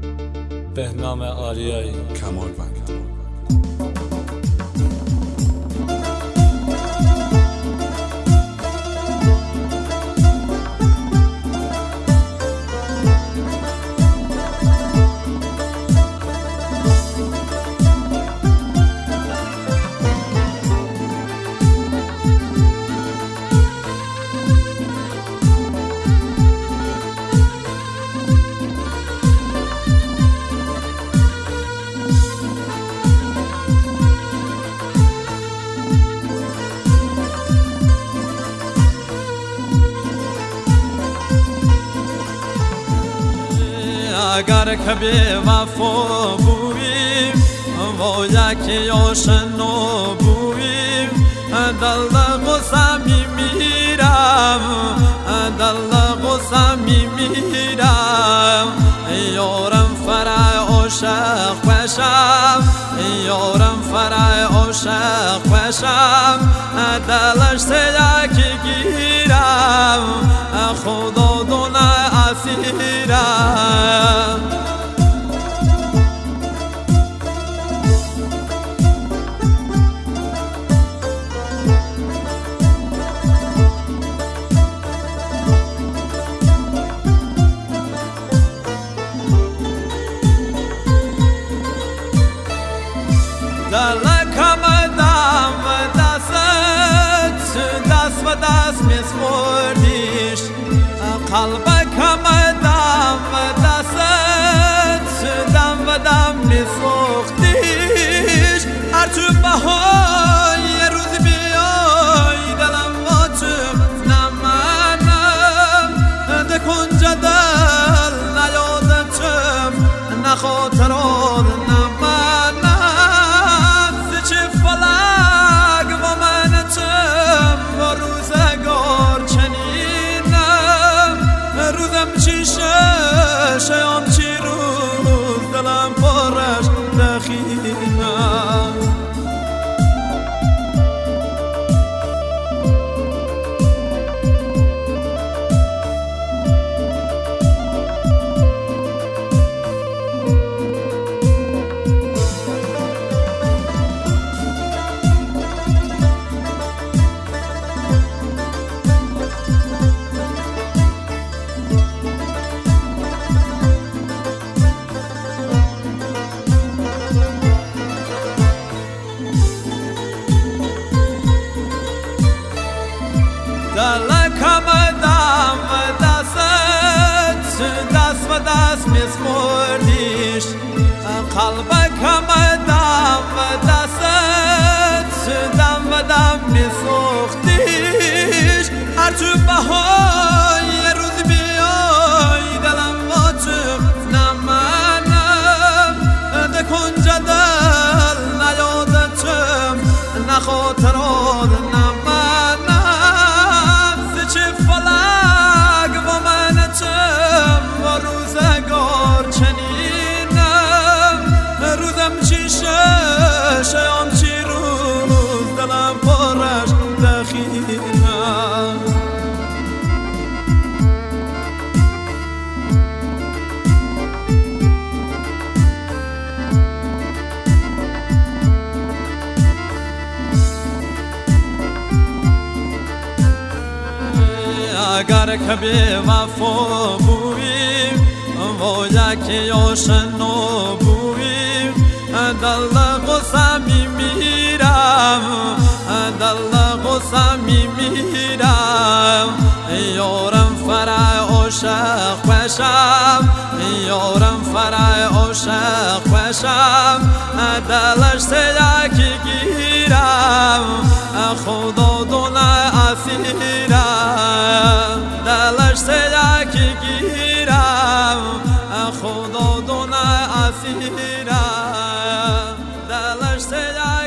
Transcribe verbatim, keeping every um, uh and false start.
بهنام آریایی کمالوند. اگر که بی وفا بویم و یکی آشنا بویم دل غصه می میرم دل غصه می میرم یارم فرای عاشق بشم یارم فرای عاشق بشم دلش یکی گیرم خدا دونه اسیرم دلکم دم دست دست و دست میسپردیش قلبکم دم دست دم و دم میسوختیش هرچو بهای روز بیای دلم واچم نمانم ده کنج دل نیادم چم نخاطرات نمانم شیام چی روز دلم پرش دخینم دلکم دم دست دست و دست میسپردیش قلبکم دم دست دم و دم میسوختیش هرچو بهای روز بیای دلم واچم نمانم ده کنج دل نیادم نخاطرات شیام چی روز دلم پرش دخینم اگر که بی وفا بویم و یکی آشنا بویم دل غصه می میرم دل غصه می میرم یارم فرای عاشق بشم یارم فرای عاشق بشم دلش یکی گیرم خدا دونه اسیرم دلش یکی گیرم خدا دونه اسیرم دلش